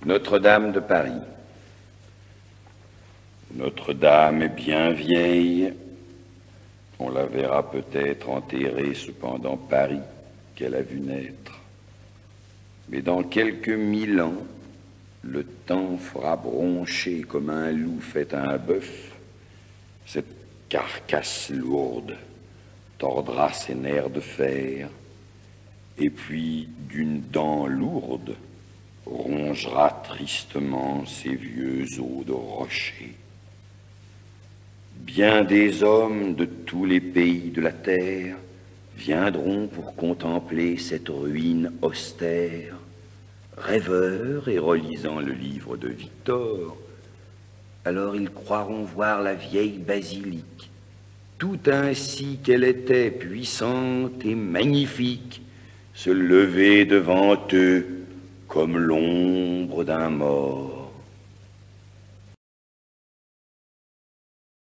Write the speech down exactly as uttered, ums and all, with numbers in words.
Notre-Dame de Paris. Notre-Dame est bien vieille. On la verra peut-être enterrée cependant Paris qu'elle a vu naître. Mais dans quelques mille ans, le temps fera broncher comme un loup fait à un bœuf. Cette carcasse lourde tordra ses nerfs de fer, et puis d'une dent lourde rongera tristement ses vieux os de rocher. Bien des hommes de tous les pays de la terre viendront pour contempler cette ruine austère, rêveurs et relisant le livre de Victor. Alors ils croiront voir la vieille basilique, tout ainsi qu'elle était puissante et magnifique, se lever devant eux comme l'ombre d'un mort.